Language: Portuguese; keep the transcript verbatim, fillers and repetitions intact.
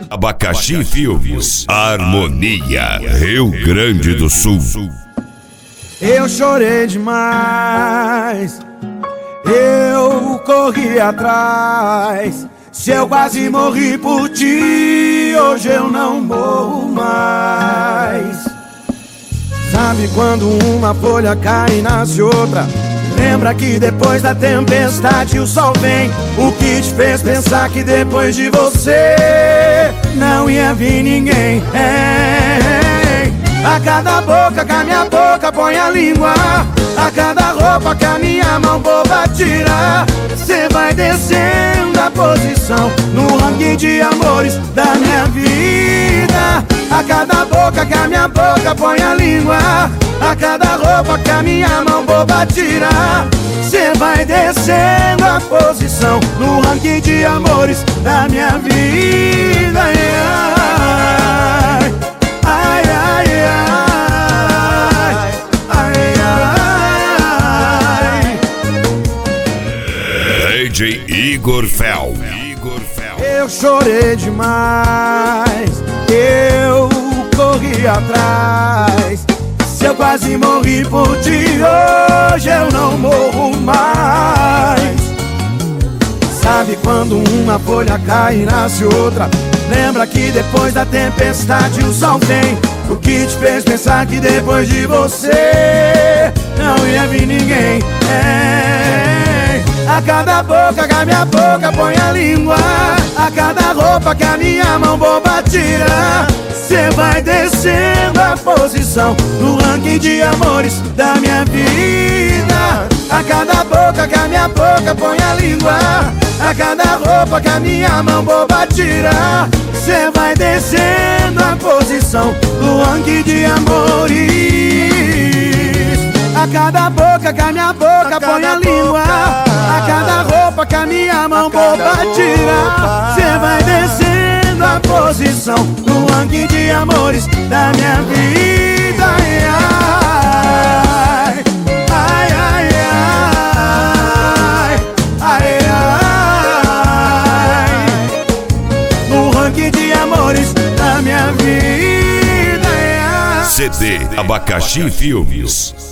Abacaxi Filmes, Harmonia, Rio Grande do Sul. Eu chorei demais, eu corri atrás. Se eu quase morri por ti, hoje eu não morro mais. Sabe quando uma folha cai e nasce outra? Lembra que depois da tempestade o sol vem. O que te fez pensar que depois de você não ia vir ninguém? É. A cada boca que a minha boca põe a língua, a cada roupa que a minha mão boba tira, cê vai descendo a posição no ranking de amores da minha vida. A cada boca que a minha boca põe a língua, a cada roupa que a minha mão boba tira, cê vai descendo a posição no ranking de amores da minha vida. Ai, ai, ai, ai, ai, ai. D J Igor Fel. Eu chorei demais, eu corri atrás. Se eu quase morri por ti, hoje eu não morro mais. Sabe quando uma folha cai e nasce outra? Lembra que depois da tempestade o sol vem. O que te fez pensar que depois de você não ia vir ninguém? É. A cada boca que a minha boca põe a língua, a cada roupa que a minha mão boba tira, cê vai descendo a posição no ranking de amores da minha vida. A cada boca que a minha boca põe a língua, a cada roupa que a minha mão boba tira, cê vai descendo a posição no ranking de amores. A cada boca que a minha boca põe a língua, a cada roupa que a minha mão boba tira, cê vai descendo a posição no ranking de amores da minha vida. Ai, ai, ai, ai, ai, ai. No ranking de amores da minha vida. C D Abacaxi Filmes.